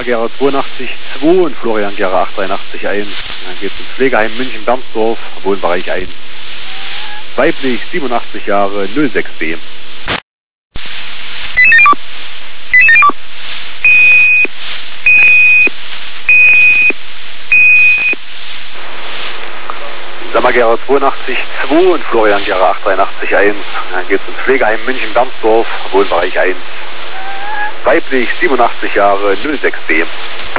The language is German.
Gera 82-2 und Florian Gera 883-1. Dann geht es ins Pflegeheim München-Bernsdorf, Wohnbereich 1. Weiblich, 87 Jahre, 06B. Gera 82-2 und Florian Gera 883-1. Dann geht es ins Pflegeheim München-Bernsdorf, Wohnbereich 1. Weiblich, 87 Jahre, 06B.